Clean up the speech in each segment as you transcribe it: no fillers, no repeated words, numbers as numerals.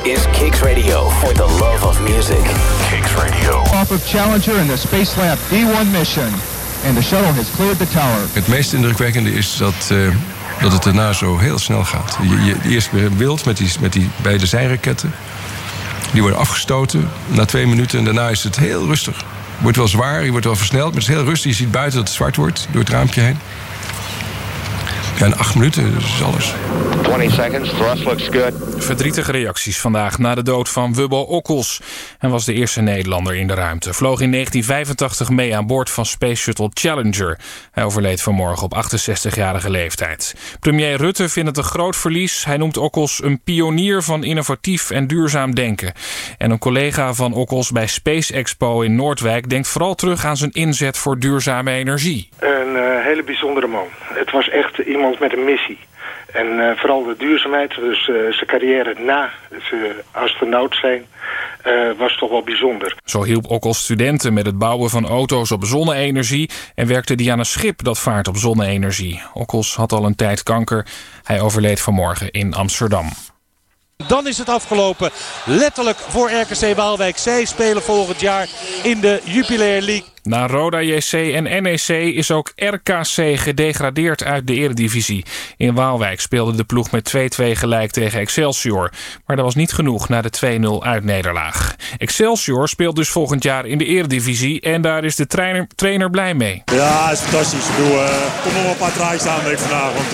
is Kicks Radio for the love of music. Kicks Radio. Off of Challenger in the Space Lab D1 mission. And the shuttle has cleared the tower. Het meest indrukwekkende is dat het daarna zo heel snel gaat. Je eerst weer wild met die beide zijraketten. Die worden afgestoten na 2 minuten en daarna is het heel rustig. Het wordt wel zwaar, je wordt wel versneld, maar het is heel rustig. Je ziet buiten dat het zwart wordt door het raampje heen. Ja, in 8 minuten, dat is alles. 20 seconds, thrust looks good. Verdrietige reacties vandaag na de dood van Wubbo Okkels. Hij was de eerste Nederlander in de ruimte. Vloog in 1985 mee aan boord van Space Shuttle Challenger. Hij overleed vanmorgen op 68-jarige leeftijd. Premier Rutte vindt het een groot verlies. Hij noemt Okkels een pionier van innovatief en duurzaam denken. En een collega van Okkels bij Space Expo in Noordwijk denkt vooral terug aan zijn inzet voor duurzame energie. Een hele bijzondere man. Het was echt iemand met een missie. En vooral de duurzaamheid, dus zijn carrière na het astronaut zijn, was toch wel bijzonder. Zo hielp Okkels studenten met het bouwen van auto's op zonne-energie en werkte die aan een schip dat vaart op zonne-energie. Okkels had al een tijd kanker. Hij overleed vanmorgen in Amsterdam. Dan is het afgelopen, letterlijk voor RKC Waalwijk. Zij spelen volgend jaar in de Jupiler League. Na Roda JC en NEC is ook RKC gedegradeerd uit de eredivisie. In Waalwijk speelde de ploeg met 2-2 gelijk tegen Excelsior. Maar dat was niet genoeg na de 2-0 uitnederlaag. Excelsior speelt dus volgend jaar in de eredivisie en daar is de trainer blij mee. Ja, het is fantastisch. Ik bedoel, kom nog wel een paar draaitjes aan vandaag, want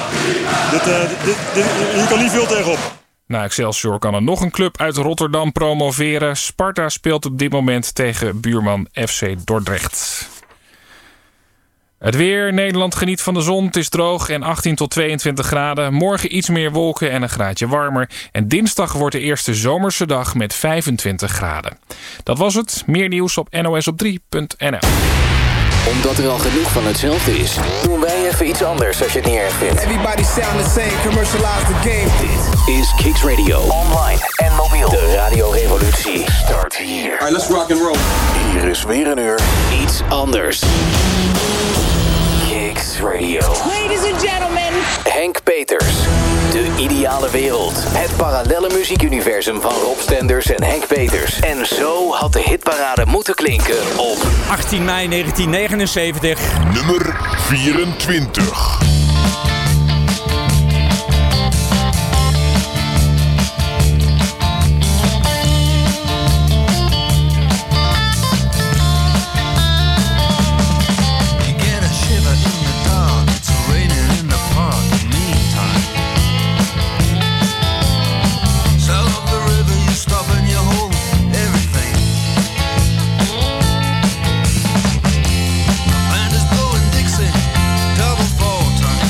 hier kan niet veel tegenop. Na Excelsior kan er nog een club uit Rotterdam promoveren. Sparta speelt op dit moment tegen buurman FC Dordrecht. Het weer. Nederland geniet van de zon. Het is droog en 18 tot 22 graden. Morgen iets meer wolken en een graadje warmer. En dinsdag wordt de eerste zomerse dag met 25 graden. Dat was het. Meer nieuws op nosop3.nl. Omdat er al genoeg van hetzelfde is, doen wij even iets anders als je het niet erg vindt. Everybody sound the same, commercialize the game. Dit is Kicks Radio. Online en mobiel. De radiorevolutie start hier. Alright, let's rock and roll. Hier is weer een uur iets anders. Kicks Radio. Ladies and gentlemen. Henk Peters. De ideale wereld. Het parallelle muziekuniversum van Rob Stenders en Henk Peters. En zo had de hitparade moeten klinken op 18 mei 1979. Nummer 24. Dixie, double fall time.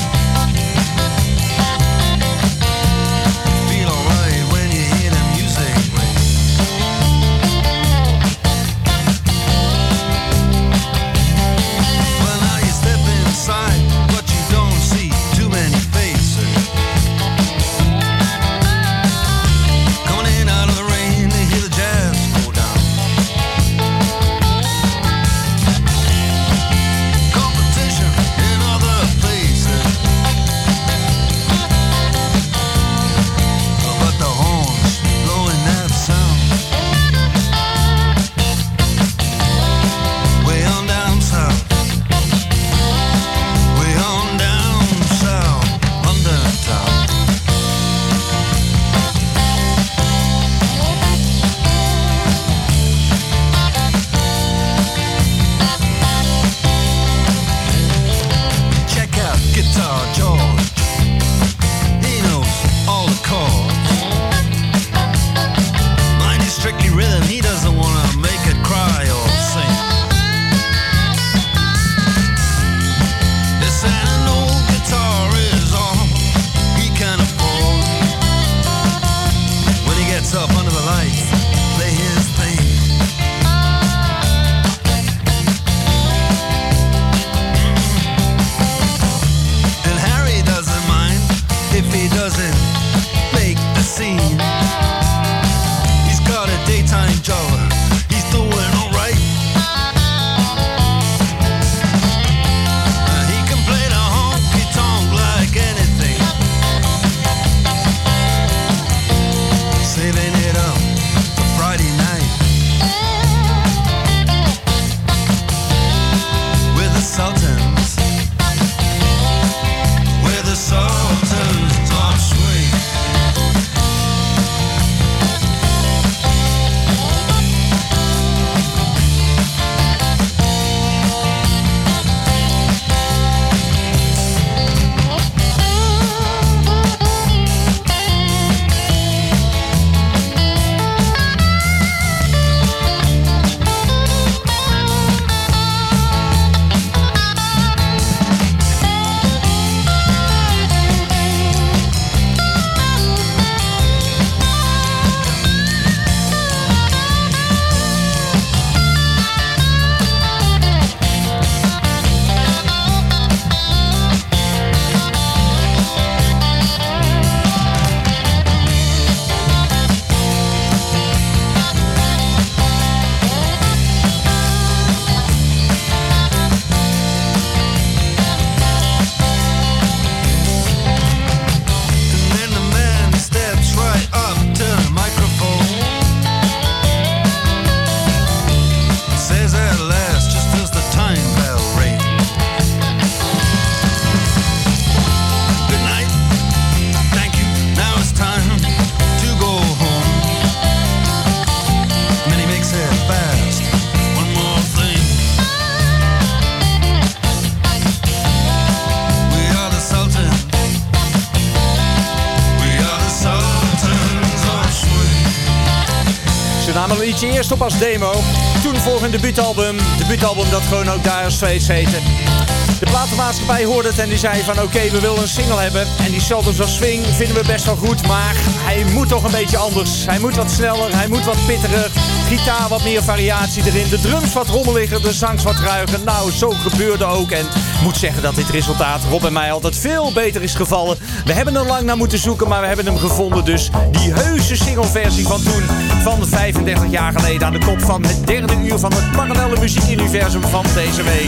namen een liedje eerst op als demo. Toen volgde een debuutalbum dat gewoon ook Dire Straits heette. De platenmaatschappij hoorde het en die zei van oké, we willen een single hebben. En die Sultans of Swing vinden we best wel goed, maar hij moet toch een beetje anders. Hij moet wat sneller, hij moet wat pittiger. Gitaar wat meer variatie erin, de drums wat rommeliger, de zangs wat ruiger. Nou, zo gebeurde ook en ik moet zeggen dat dit resultaat Rob en mij altijd veel beter is gevallen. We hebben er lang naar moeten zoeken, maar we hebben hem gevonden. Dus die heuse singleversie van toen, van 35 jaar geleden, aan de kop van het derde uur van het parallelle muziekuniversum van deze week.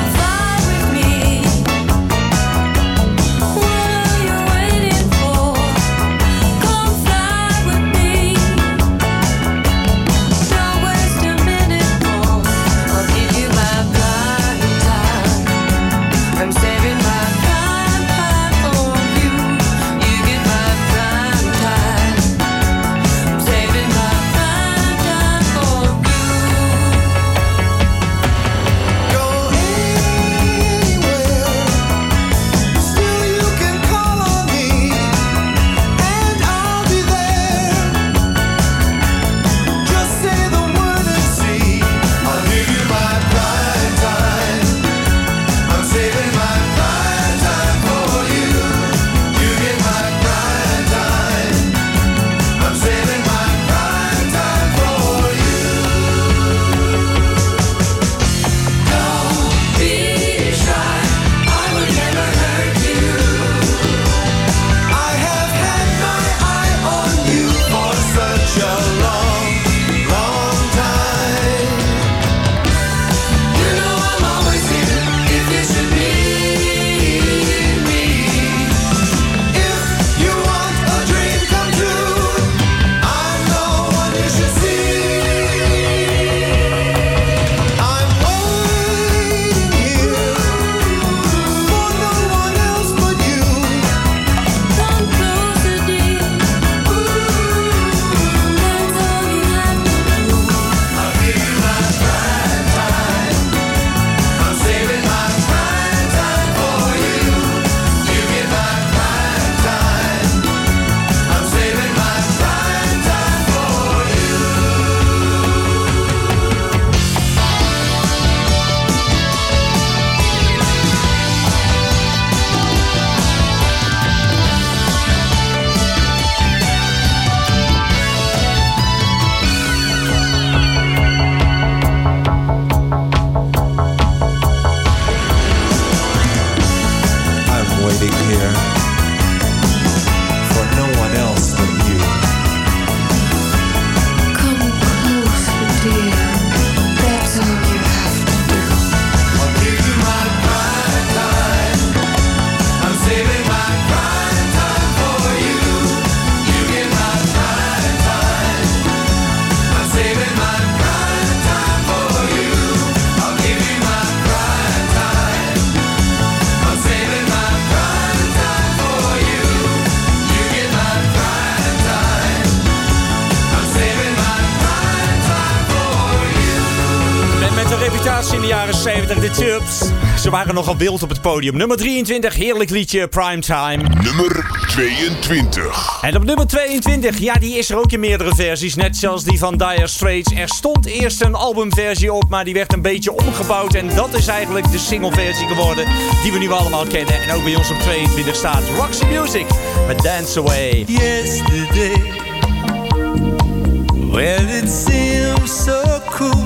In de jaren 70, de Tubs. Ze waren nogal wild op het podium. Nummer 23, heerlijk liedje, Primetime. Nummer 22. En op nummer 22, ja, die is er ook in meerdere versies. Net zoals die van Dire Straits. Er stond eerst een albumversie op, maar die werd een beetje omgebouwd. En dat is eigenlijk de singleversie geworden, die we nu allemaal kennen. En ook bij ons op 22 staat Roxy Music met Dance Away. Yesterday, well, it seems so cool.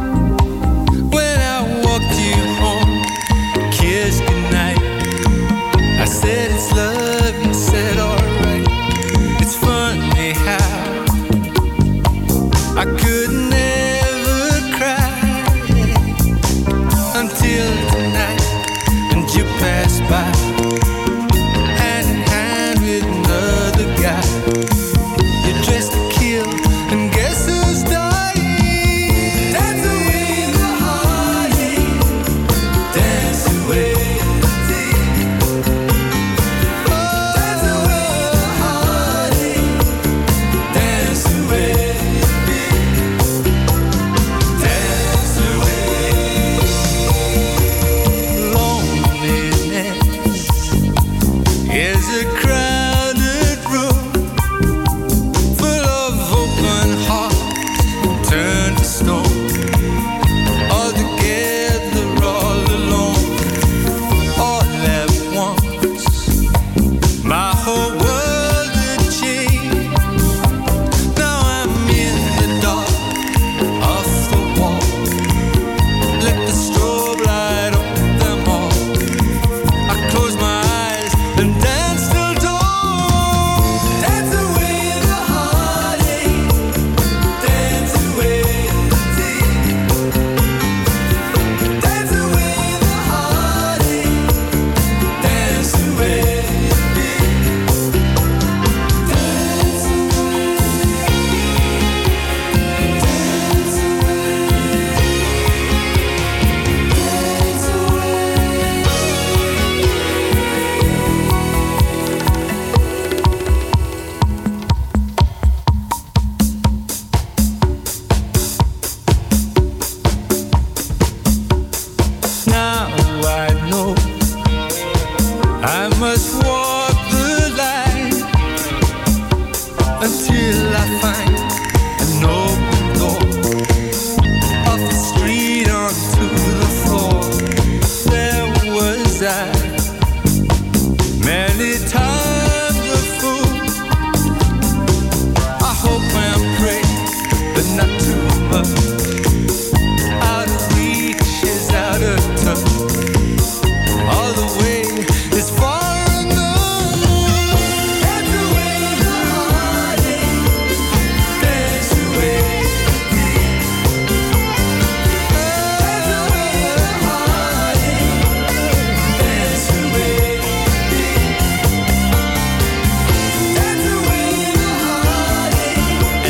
Kiss goodnight. I said it's love, you said alright. It's funny how I could never cry until tonight, and you passed by hand in hand with another guy. You're dressed to kill, and guess who's done?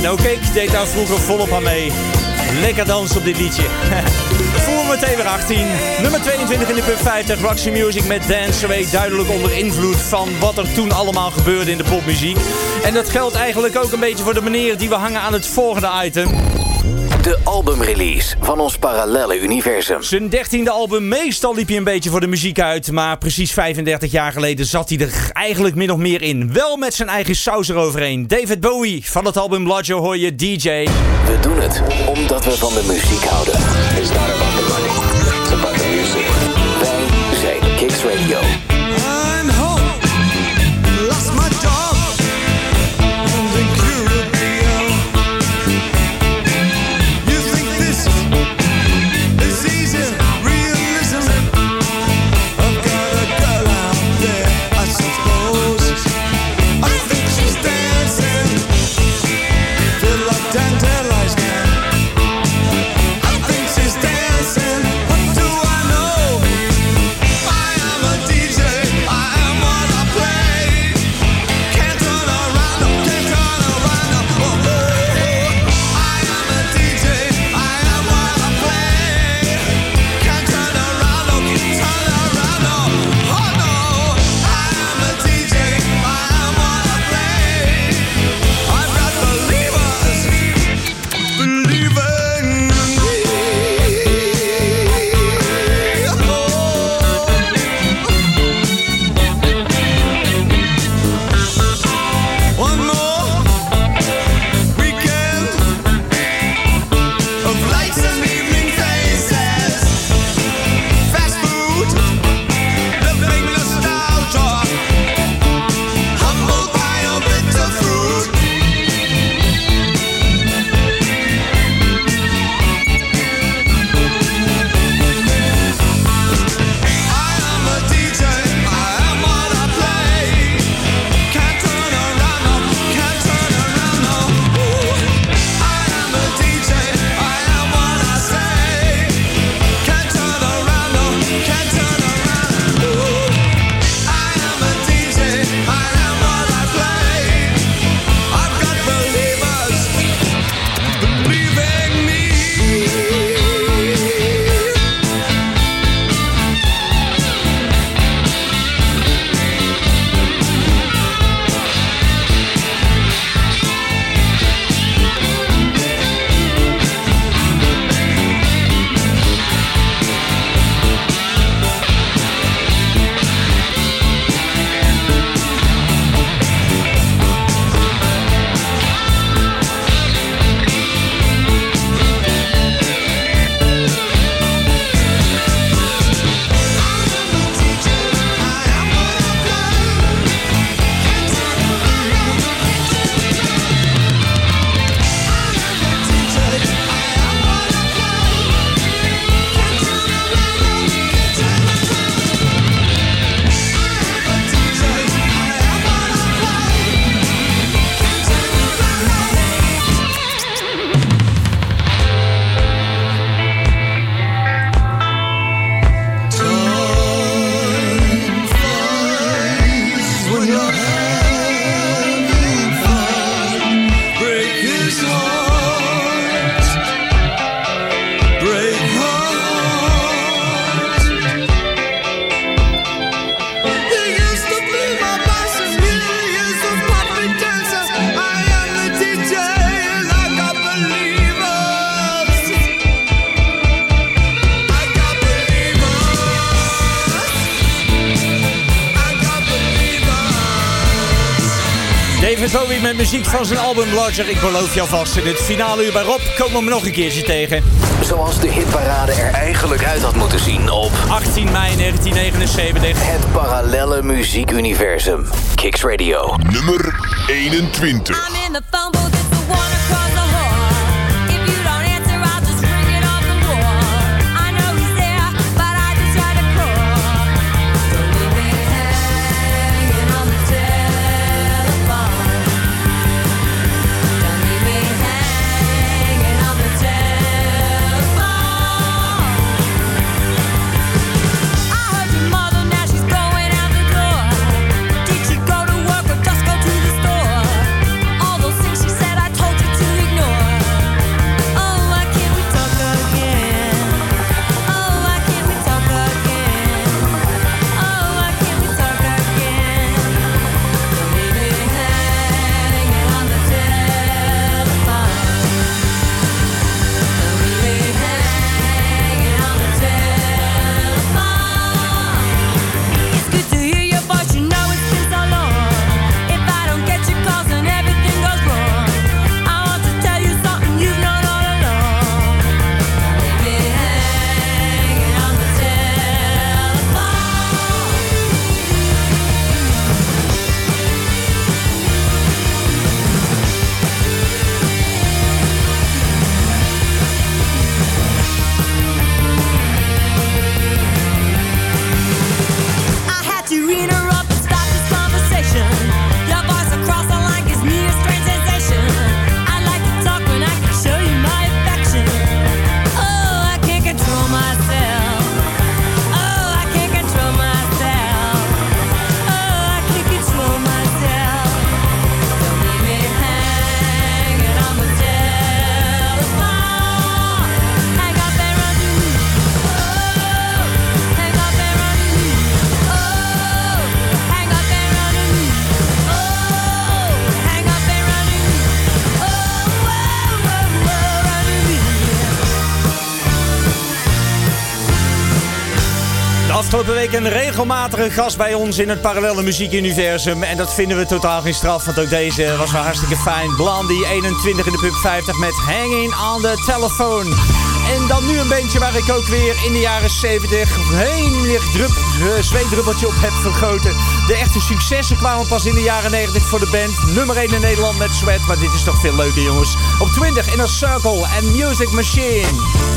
En ook ik deed daar vroeger volop aan mee. Lekker dansen op dit liedje. Voel meteen weer 18. Nummer 22 in de Pub 50. Roxy Music met Dance Away. Duidelijk onder invloed van wat er toen allemaal gebeurde in de popmuziek. En dat geldt eigenlijk ook een beetje voor de manier die we hangen aan het volgende item. De albumrelease van ons parallelle universum. Zijn 13e album, meestal liep hij een beetje voor de muziek uit. Maar precies 35 jaar geleden zat hij er eigenlijk min of meer in. Wel met zijn eigen saus eroverheen. David Bowie van het album Lodger hoor je DJ. We doen het omdat we van de muziek houden. It's not about the money, it's about the music. Wij zijn Kicks Radio. I'm home, lost my job. David Bowie met muziek van zijn album Lodger. Ik beloof je alvast, in het finale uur bij Rob komen we nog een keertje tegen. Zoals de hitparade er eigenlijk uit had moeten zien op 18 mei 1979. Het parallelle muziekuniversum. Kicks Radio. Nummer 21. I'm in the phone booth, it's the one across the hall. If you don't answer, I'll just ring it off the wall. I know he's there, but I just try to call. Don't leave me hanging on the telephone. Don't leave me hanging on the telephone. I heard your mother, now she's going out the door. Did she go to work or just go to the store? All those things she said afgelopen week een regelmatige gast bij ons in het parallele muziekuniversum. En dat vinden we totaal geen straf, want ook deze was wel hartstikke fijn. Blondie, 21 in de Pub 50 met Hanging on the Telephone. En dan nu een bandje waar ik ook weer in de jaren 70 heen zweetdruppeltje op heb vergoten. De echte successen kwamen pas in de jaren 90 voor de band. Nummer 1 in Nederland met Sweat, maar dit is toch veel leuker, jongens. Op 20 Inner Circle en Music Machine.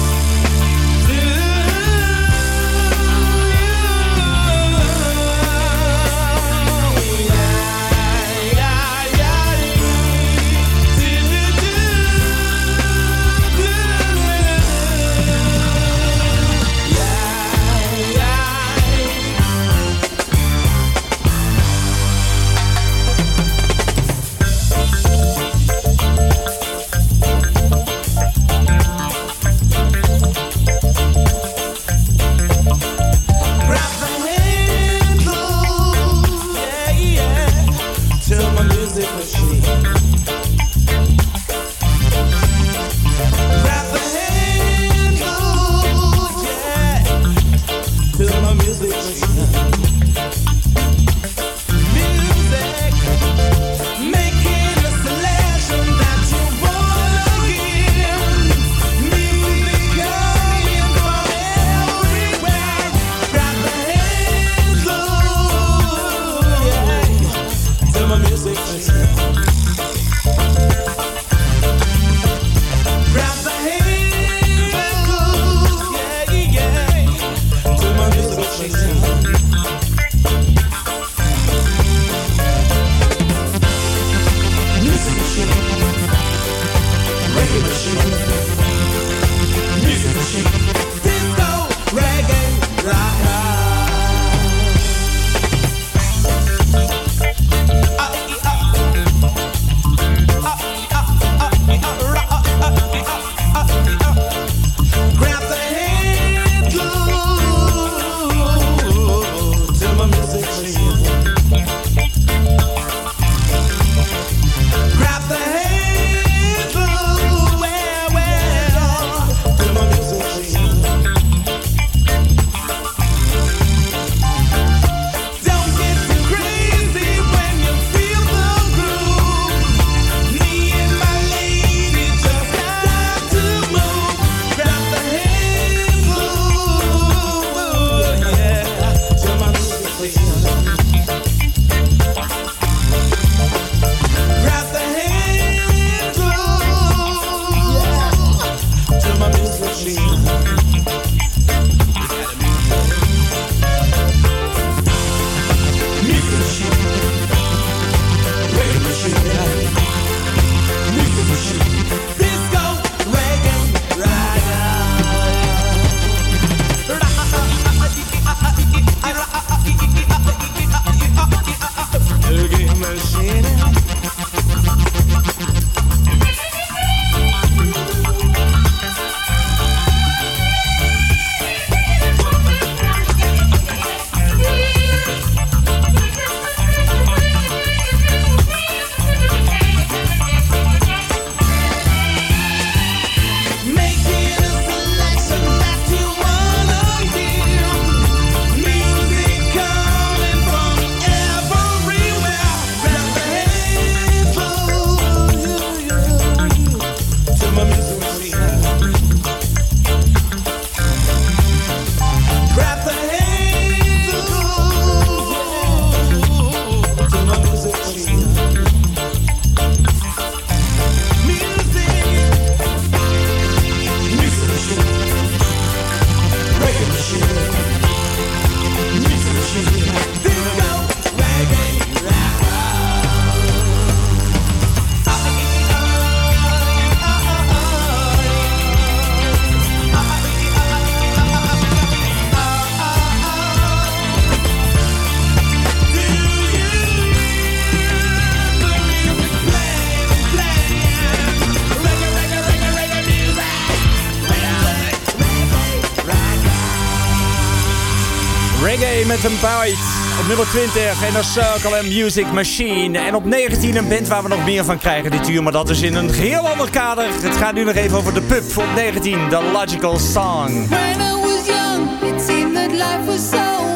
Reggae met een bite. Op nummer 20 Inner Circle en Music Machine. En op 19 een band waar we nog meer van krijgen dit uur. Maar dat is in een geheel ander kader. Het gaat nu nog even over de pub. Op 19 The Logical Song. When I was young, it seemed that life was so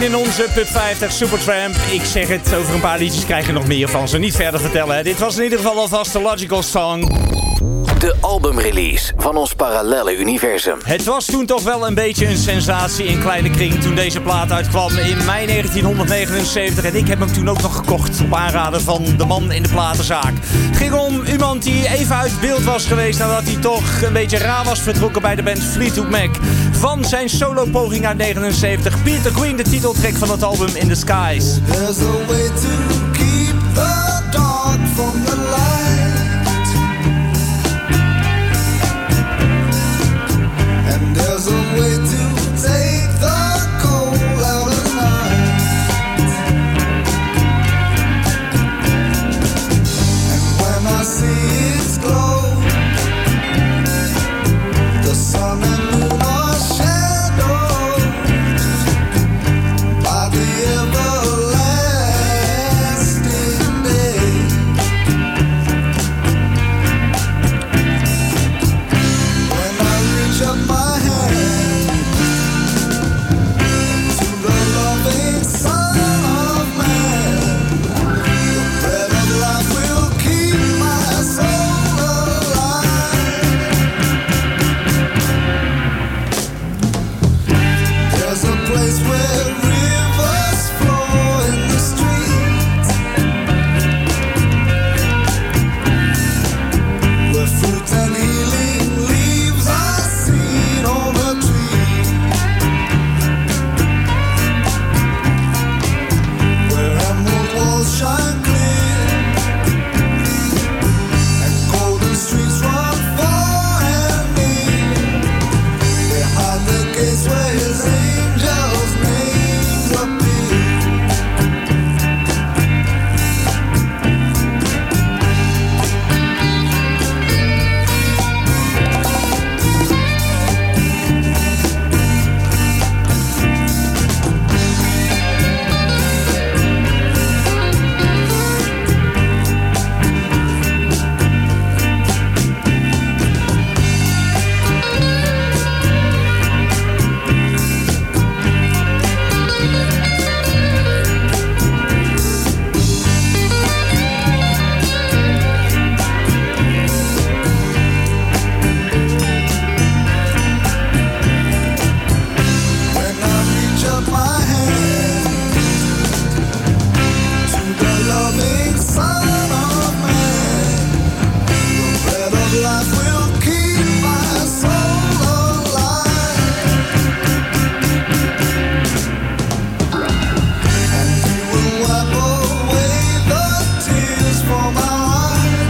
in onze Pub 50 Supertramp. Ik zeg het, over een paar liedjes krijg je nog meer van ze. Niet verder vertellen. Hè. Dit was in ieder geval alvast de Logical Song. De albumrelease van ons parallelle universum. Het was toen toch wel een beetje een sensatie in kleine kring toen deze plaat uitkwam in mei 1979. En ik heb hem toen ook nog gekocht op aanraden van de man in de platenzaak. Het ging om iemand die even uit beeld was geweest nadat hij toch een beetje raar was vertrokken bij de band Fleetwood Mac. Van zijn solo-poging uit 79, Peter Green, de titeltrack van het album In The Skies. There's a way to keep the dark from the light. And there's a way to take the cold out of night. And when I see its glow, the sun and moon are shadows by the everlasting day. When I reach up my hand to the loving Son of Man, the bread of life will keep my soul alive. There's a place where rivers flow in the streets, where fruit and healing leaves are seen on the tree, where emerald walls shine clear and golden streets run far and near. Behind the gates where his angels' names appear. When I reach up my hand to the loving Son of Man, the bread of life will keep my soul alive. And He will wipe away the tears from my eyes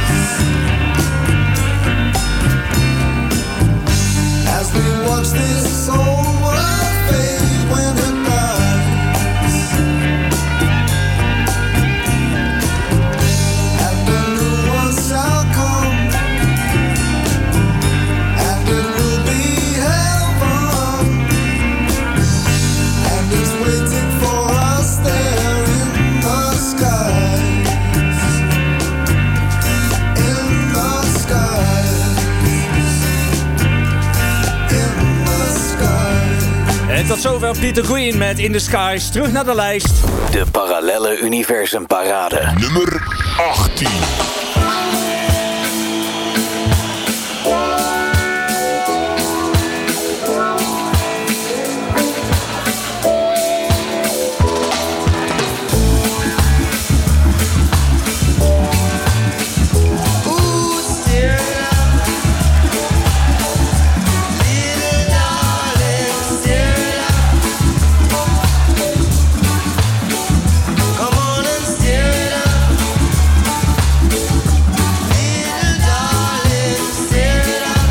as we watch this soul world fade when it dies. And a new one shall come, and it will be heaven, and it's waiting for us there in the skies. In the skies. In the skies. En tot zover Peter Green met In The Skies. Terug naar de lijst. De parallelle universum parade. Nummer 18. Ooh, steer it up, little darling, steer it up. Come on and steer it up, little darling, steer it up.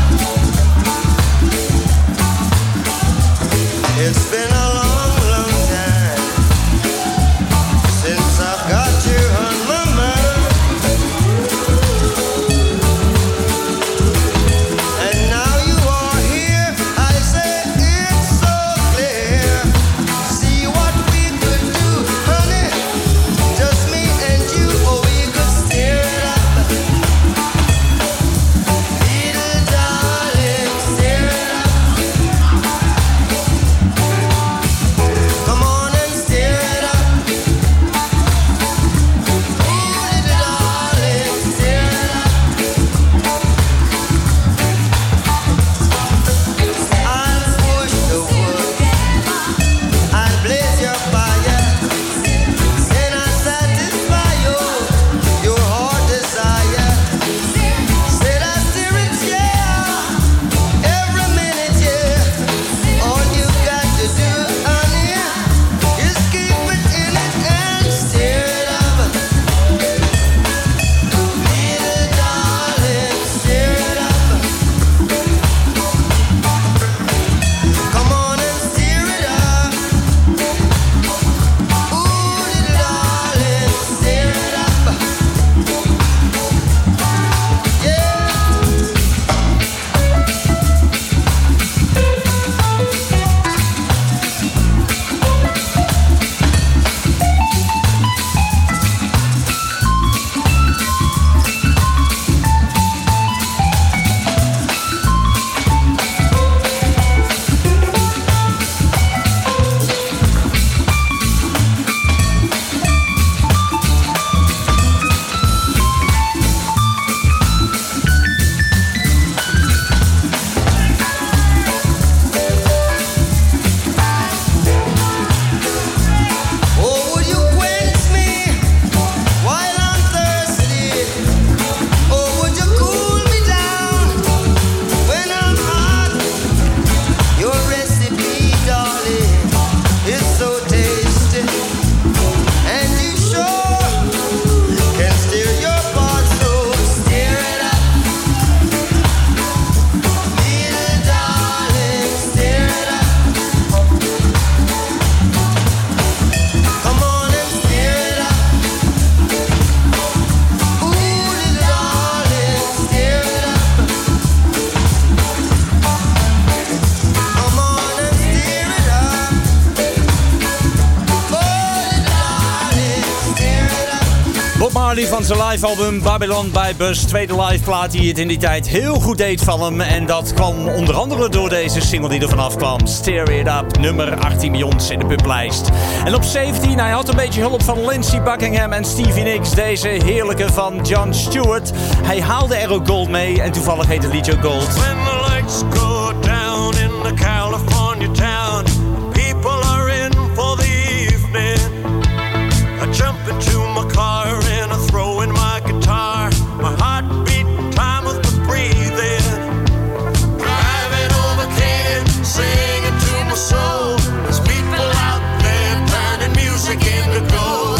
Bob Marley van zijn live album Babylon by Bus. Tweede live plaat die het in die tijd heel goed deed van hem. En dat kwam onder andere door deze single die er vanaf kwam. Stir It Up, nummer 18 bij ons in de publijst. En op 17, hij had een beetje hulp van Lindsey Buckingham en Stevie Nicks. Deze heerlijke van Jon Stewart. Hij haalde er ook gold mee en toevallig heet het liedje ook Gold. When the lights go down in the California town, people are in for the evening. I jump into my car and I throw in my guitar. My heartbeat, time with the breathing. Driving over Canaan, singing to my soul. There's people out there turning music into gold.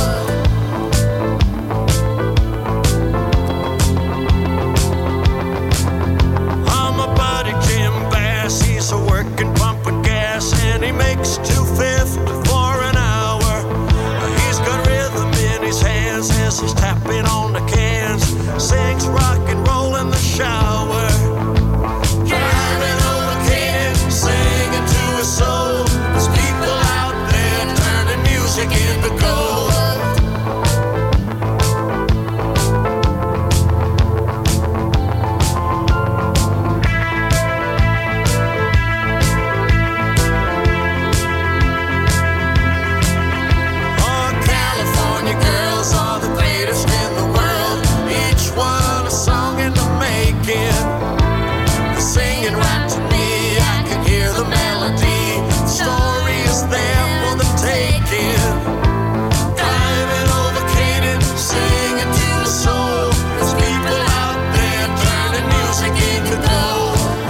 I'm a buddy Jim Bass, he's a working pumping gas, and he makes $2.50 for an hour. He's got rhythm in his hands as he's tapping on the cans. Sings rock and roll in the shower. Driving over Canaan, singing to his soul. There's people out there turning music into gold. Oh, California girls are the greatest in the world. Each one a song in the making. They're singing right to me, I can hear the melody. The story is there for the taking. Driving over Canaan, singing to the soul. There's people out there turning music into gold.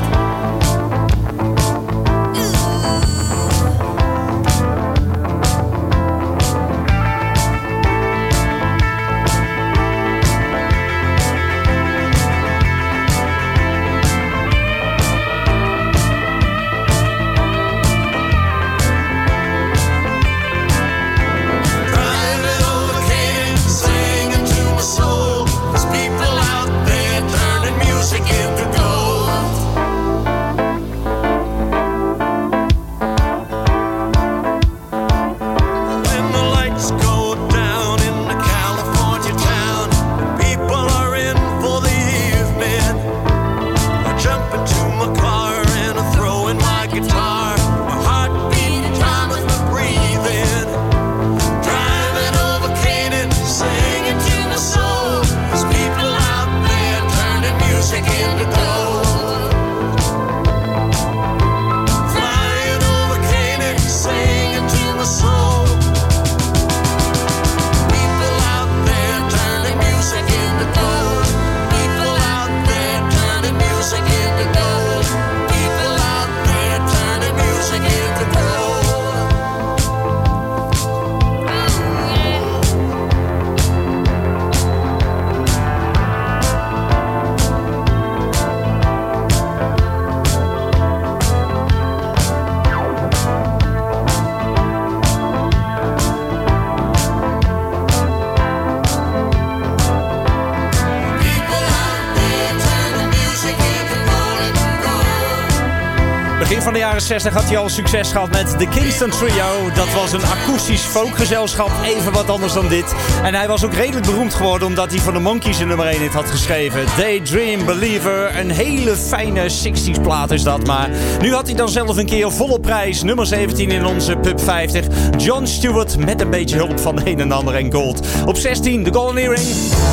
Driving over Canaan, singing to my soul. There's people out there turning music into gold. When the lights go down in the California town, people are in for the evening. I jump into my car and I throw in my guitar. My heartbeat, time with my breathing. Driving over Canaan, singing to my soul. There's people out there turning music into gold. Flying over Canaan, singing to my soul. People out there turning music into gold. People out there turning music into gold. People out there turning music into gold. Begin van de jaren 60 had hij al succes gehad met The Kingston Trio. Dat was een akoestisch folkgezelschap, even wat anders dan dit. En hij was ook redelijk beroemd geworden omdat hij voor de Monkees een nummer 1 hit had geschreven. Daydream Believer, een hele fijne 60s plaat is dat. Maar nu had hij dan zelf een keer volop prijs. Nummer 17 in onze Pub 50. Jon Stewart met een beetje hulp van de een en ander en gold. Op 16 de Golden Earring.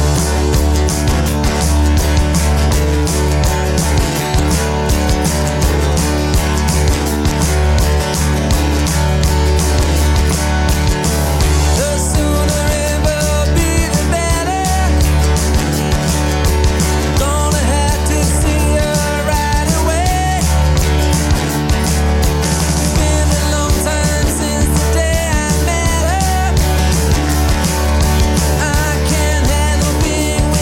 The sooner it will be, the better. Gonna have to see her right away. Been a long time since the day I met her. I can't handle being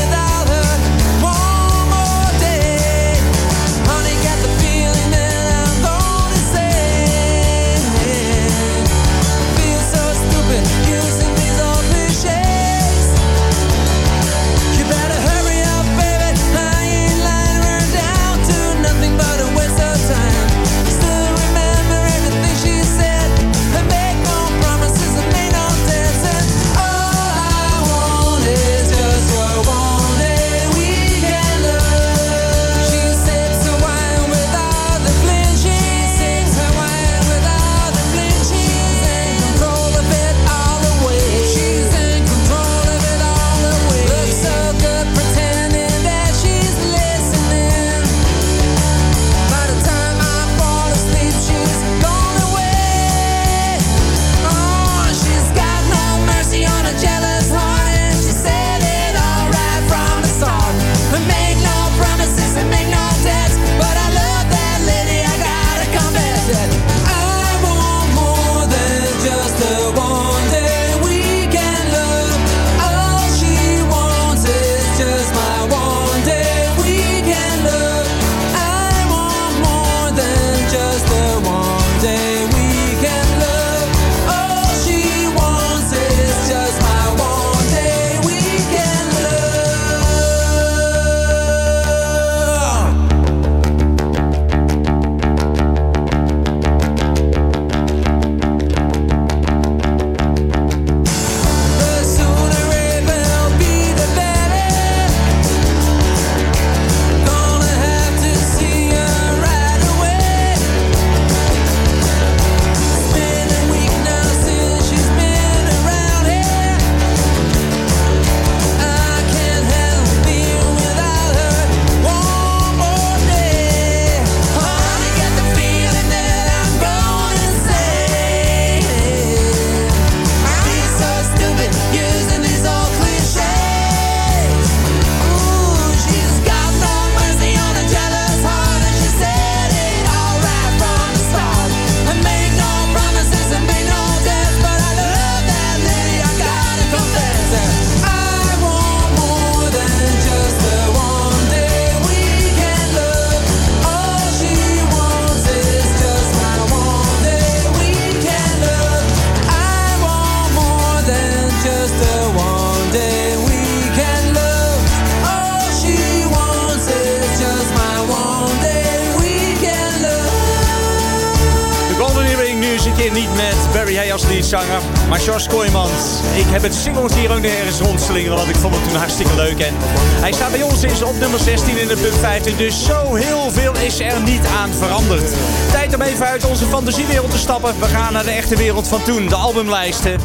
zanger. Maar George Kooijmans, ik heb het singeltje hier ook nog ergens rondslingeren, want ik vond het toen hartstikke leuk. En hij staat bij ons is op nummer 16 in de Pub 50, dus zo heel veel is er niet aan veranderd. Tijd om even uit onze fantasiewereld te stappen. We gaan naar de echte wereld van toen, de albumlijsten.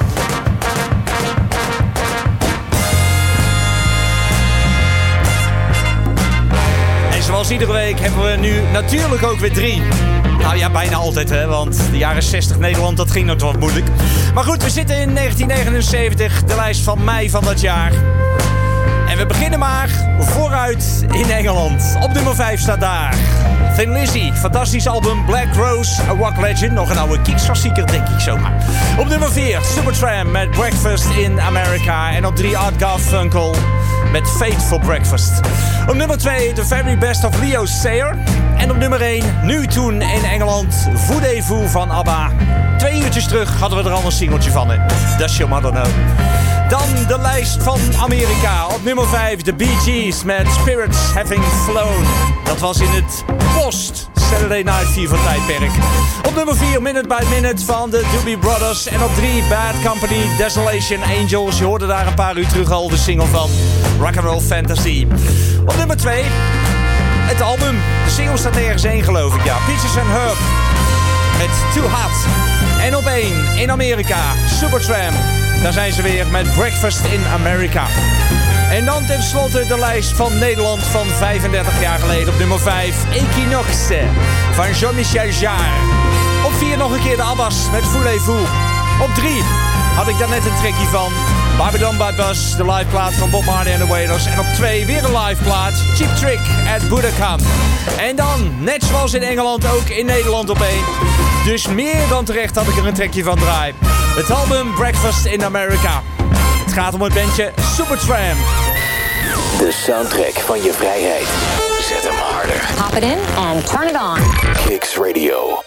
Zoals iedere week hebben we nu natuurlijk ook weer 3. Nou ja, bijna altijd, hè, want de jaren 60 Nederland, dat ging nog wat moeilijk. Maar goed, we zitten in 1979, de lijst van mei van dat jaar. En we beginnen maar vooruit in Engeland. Op nummer 5 staat daar Thin Lizzy, fantastisch album Black Rose, a rock legend. Nog een oude kiksklassieker, denk ik zomaar. Op nummer 4 Supertramp met Breakfast in America. En op 3 Art Garfunkel met Fate for Breakfast. Op nummer 2 The Very Best of Leo Sayer. En op nummer 1, nu toen in Engeland, Voulez-vous van ABBA. 2 uurtjes terug hadden we er al een singeltje van. Does Your Mother Know? Dan de lijst van Amerika. Op nummer 5 de Bee Gees met Spirits Having Flown. Dat was in het post-Saturday Night Fever tijdperk. Op nummer 4 Minute by Minute van de Doobie Brothers. En op 3 Bad Company Desolation Angels. Je hoorde daar een paar uur terug al de single van Rock'n'Roll Fantasy. Op nummer 2 het album. De single staat ergens heen, geloof ik, ja. Peaches and Herb met Too Hot. En op 1 in Amerika Supertramp. Daar zijn ze weer met Breakfast in America. En dan tenslotte de lijst van Nederland van 35 jaar geleden. Op nummer 5 Equinox van Jean-Michel Jarre. Op 4 nog een keer de Abbas met Voulez-vous. Op 3 had ik daar net een trekje van Babylon by Bus, de live plaat van Bob Marley en the Wailers. En op 2 weer een live plaat, Cheap Trick at Budokan. En dan, net zoals in Engeland, ook in Nederland op 1. Dus meer dan terecht dat ik er een trekje van draai. Het album Breakfast in America. Het gaat om het bandje Supertramp. De soundtrack van je vrijheid. Zet hem harder. Pop it in and turn it on. Kicks Radio.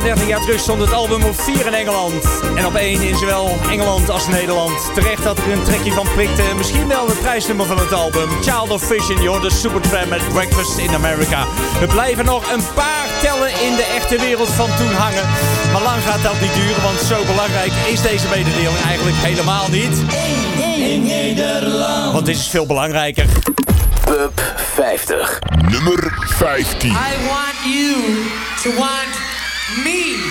35 jaar terug stond het album op 4 in Engeland. En op 1 in zowel Engeland als Nederland. Terecht dat er een trekje van prikte. Misschien wel het prijsnummer van het album. Child of Vision, joh, de Supertramp met Breakfast in America. We blijven nog een paar tellen in de echte wereld van toen hangen. Maar lang gaat dat niet duren, want zo belangrijk is deze mededeling eigenlijk helemaal niet. In Nederland. Want dit is veel belangrijker. Pub 50. Nummer 15. I want you to want me.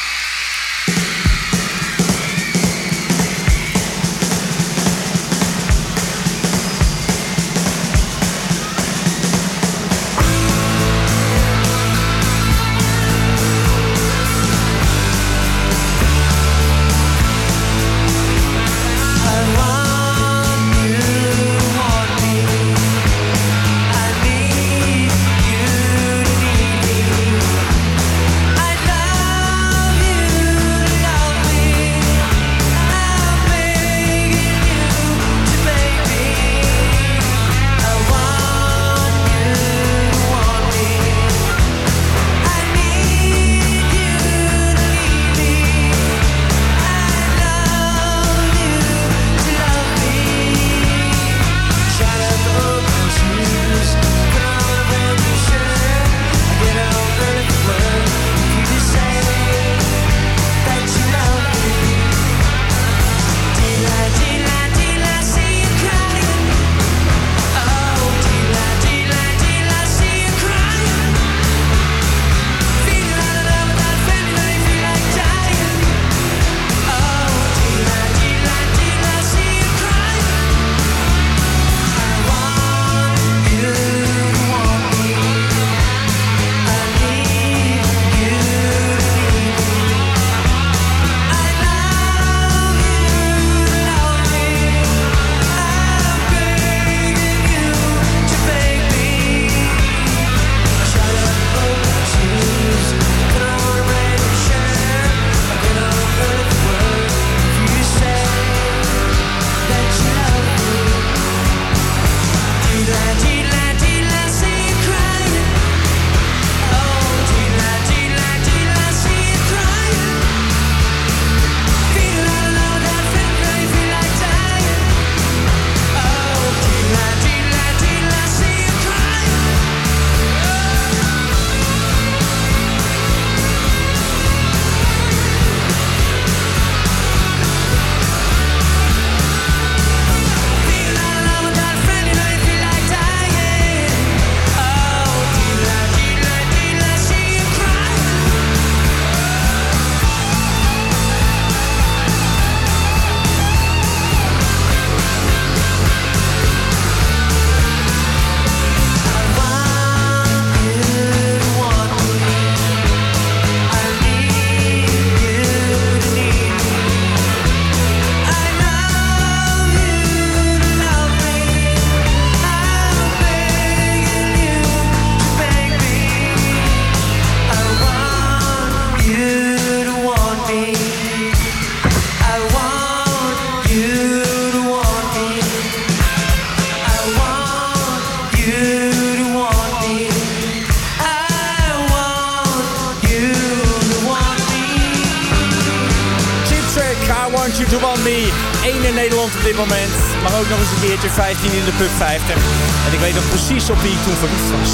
Want You To Want Me. 1 in Nederland op dit moment. Maar ook nog eens een keertje 15 in de Pub 50. En ik weet nog precies op wie ik toen verliefd was.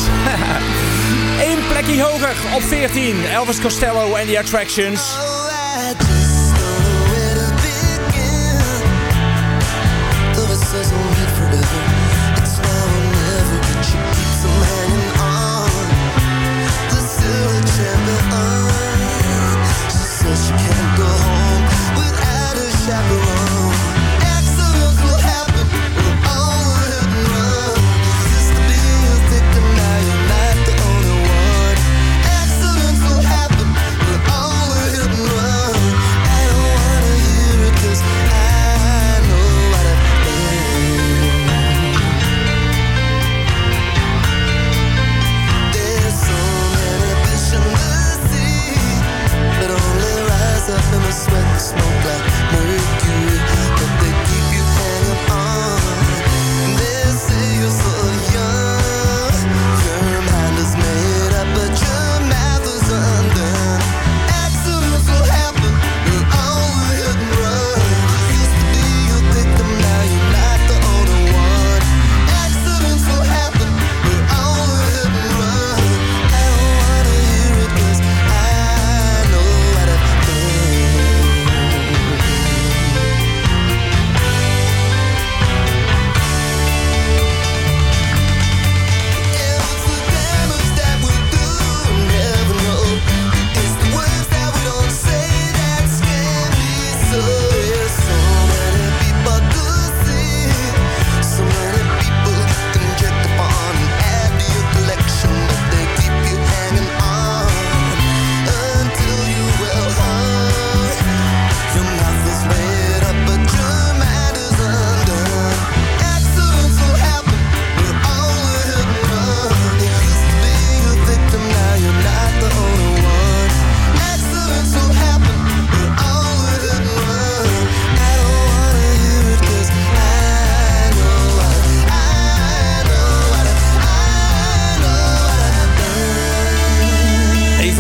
Eén plekje hoger op 14. Elvis Costello en The Attractions. Accidents will happen, but all we're hitting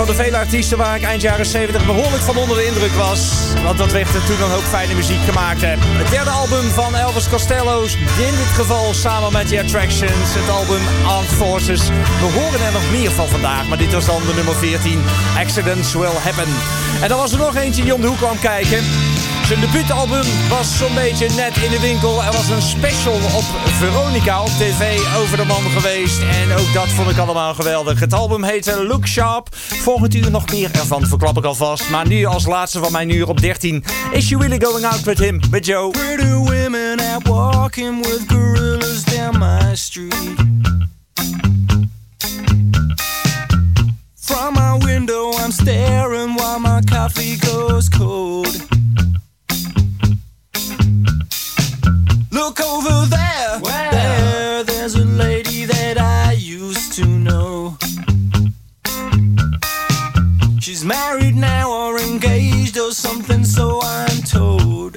de vele artiesten waar ik eind jaren 70 behoorlijk van onder de indruk was. Want dat werd er toen dan ook fijne muziek gemaakt. Het derde album van Elvis Costello, in dit geval samen met The Attractions. Het album Armed Forces. We horen er nog meer van vandaag, maar dit was dan de nummer 14. Accidents Will Happen. En dan was er nog eentje die om de hoek kwam kijken. Zijn debuutalbum was zo'n beetje net in de winkel. Er was een special op Veronica op tv over de man geweest. En ook dat vond ik allemaal geweldig. Het album heette Look Sharp. Volgend uur nog meer ervan, verklap ik alvast. Maar nu als laatste van mijn uur op 13. Is You Really Going Out With Him, with Joe. Pretty women out walking with gorillas down my street. From my window I'm staring while my coffee goes cold. Look over there, there's a lady that I used to know. She's married now or engaged or something, so I'm told.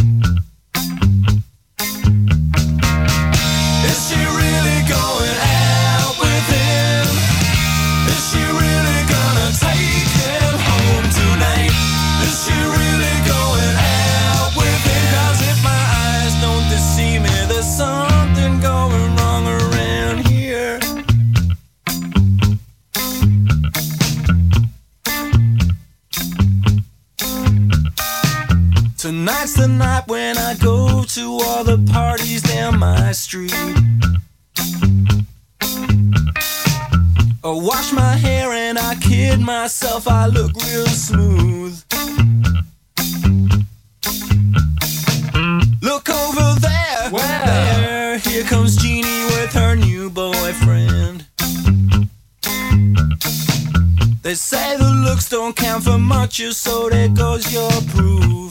Is she really going out with him? Is she really gonna take him home tonight? Is she really going out with him? 'Cause if my eyes don't deceive me, there's something going wrong around here. Tonight's the night when I go to all the parties down my street. I wash my hair and I kid myself, I look real smooth. Look over there, there, here comes Jeannie with her new boyfriend. They say the looks don't count for much, so there goes your proof.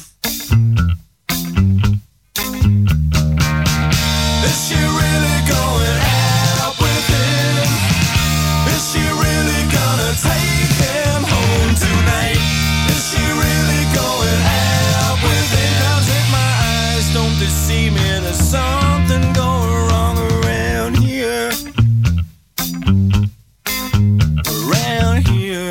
Is she really going out with him? Is she really gonna take him home tonight? Is she really going out with him? 'Cause if my eyes don't deceive me, there's something going wrong around here. Around here.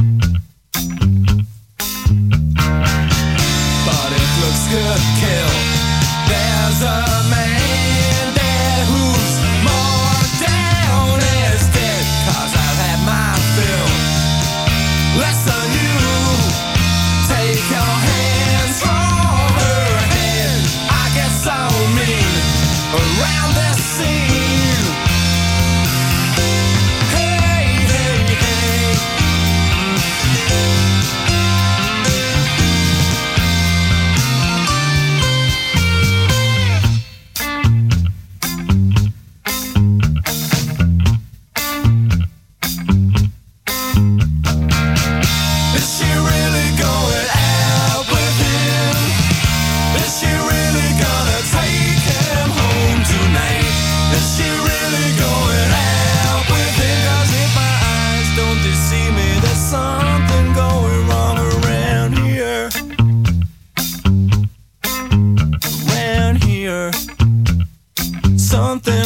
But it looks good, kill. There's a man there who's more down as dead. 'Cause I've had my fill. Less than you. Take your hands from her head. I get so mean around this scene. Hey, hey, hey. Is she really going out with him? Is she really gonna take him home tonight? Is she really going out with him? 'Cause if my eyes don't deceive me, there's something going wrong around here. Around here. Something